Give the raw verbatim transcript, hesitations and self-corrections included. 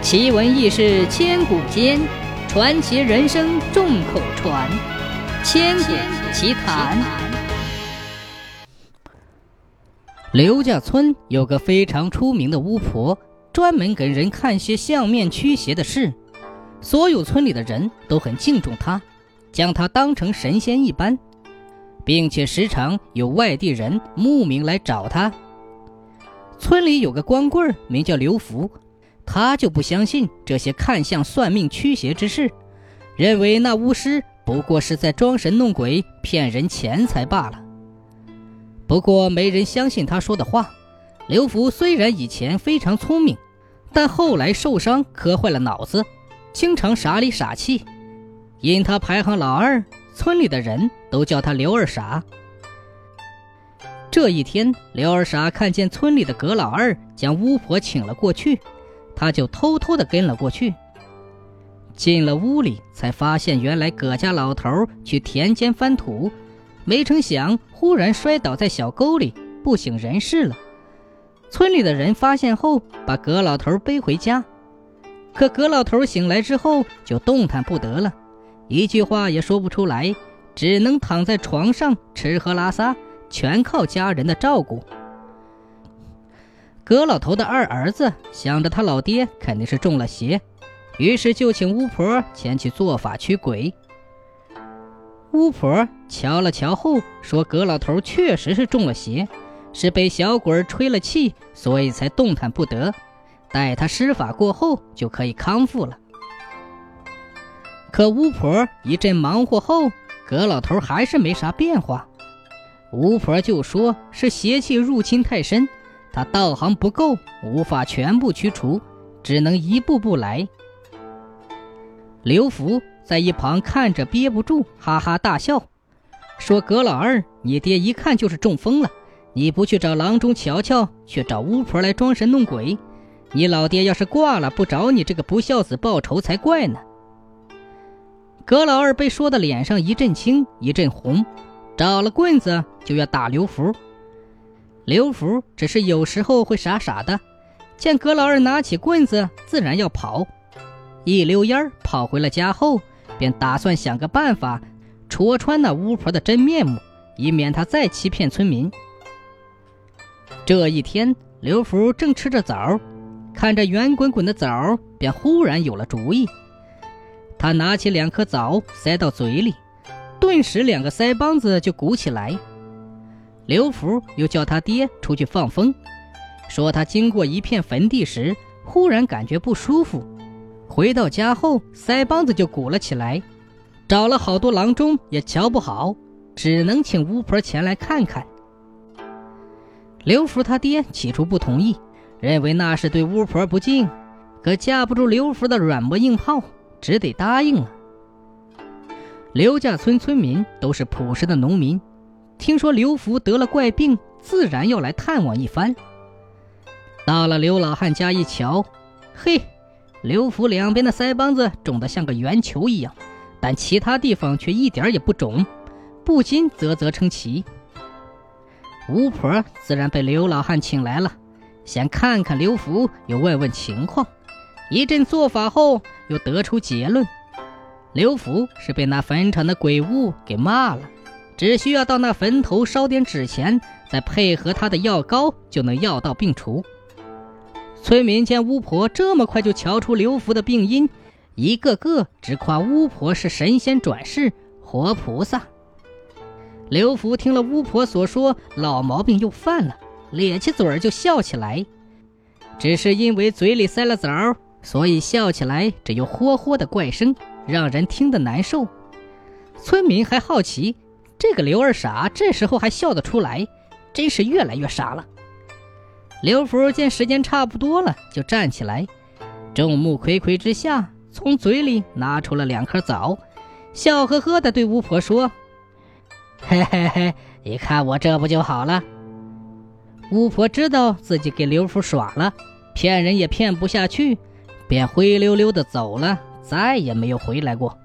奇闻异事千古间，传奇人生众口传。千古奇谈。刘家村有个非常出名的巫婆，专门给人看些相面驱邪的事。所有村里的人都很敬重她，将她当成神仙一般，并且时常有外地人慕名来找她。村里有个光棍名叫刘福，他就不相信这些看相算命驱邪之事，认为那巫师不过是在装神弄鬼骗人钱财罢了。不过没人相信他说的话。刘福虽然以前非常聪明，但后来受伤磕坏了脑子，经常傻里傻气。因他排行老二，村里的人都叫他刘二傻。这一天，刘二傻看见村里的葛老二将巫婆请了过去，他就偷偷地跟了过去。进了屋里，才发现原来葛家老头去田间翻土，没成想忽然摔倒在小沟里，不省人事了。村里的人发现后，把葛老头背回家。可葛老头醒来之后就动弹不得了，一句话也说不出来，只能躺在床上吃喝拉撒，全靠家人的照顾。葛老头的二儿子想着他老爹肯定是中了邪，于是就请巫婆前去做法驱鬼。巫婆瞧了瞧后说，葛老头确实是中了邪，是被小鬼吹了气，所以才动弹不得，待他施法过后就可以康复了。可巫婆一阵忙活后，葛老头还是没啥变化。巫婆就说是邪气入侵太深，他道行不够，无法全部驱除，只能一步步来。刘福在一旁看着憋不住，哈哈大笑，说葛老二，你爹一看就是中风了，你不去找郎中瞧瞧，却找巫婆来装神弄鬼，你老爹要是挂了，不找你这个不孝子报仇才怪呢。葛老二被说的脸上一阵青一阵红，找了棍子就要打刘福。刘福只是有时候会傻傻的，见葛老二拿起棍子自然要跑，一溜烟跑回了家后，便打算想个办法戳穿那巫婆的真面目，以免她再欺骗村民。这一天，刘福正吃着枣，看着圆滚滚的枣，便忽然有了主意。他拿起两颗枣塞到嘴里，顿时两个腮帮子就鼓起来。刘福又叫他爹出去放风，说他经过一片坟地时忽然感觉不舒服，回到家后腮帮子就鼓了起来，找了好多郎中也瞧不好，只能请巫婆前来看看。刘福他爹起初不同意，认为那是对巫婆不敬，可架不住刘福的软磨硬泡，只得答应了。刘家村村民都是朴实的农民，听说刘福得了怪病，自然要来探望一番。到了刘老汉家一瞧，嘿，刘福两边的腮帮子肿得像个圆球一样，但其他地方却一点也不肿，不禁啧啧称奇。巫婆自然被刘老汉请来了，先看看刘福，又问问情况。一阵做法后，又得出结论，刘福是被那坟场的鬼物给骂了，只需要到那坟头烧点纸钱，再配合他的药膏，就能药到病除。村民见巫婆这么快就瞧出刘福的病因，一个个只夸巫婆是神仙转世，活菩萨。刘福听了巫婆所说，老毛病又犯了，咧起嘴就笑起来。只是因为嘴里塞了枣，所以笑起来只有霍霍的怪声，让人听得难受。村民还好奇，这个刘二傻这时候还笑得出来，真是越来越傻了。刘福见时间差不多了，就站起来，众目睽睽之下，从嘴里拿出了两颗枣，笑呵呵地对巫婆说，嘿嘿嘿，你看我这不就好了。巫婆知道自己给刘福耍了，骗人也骗不下去，便灰溜溜地走了，再也没有回来过。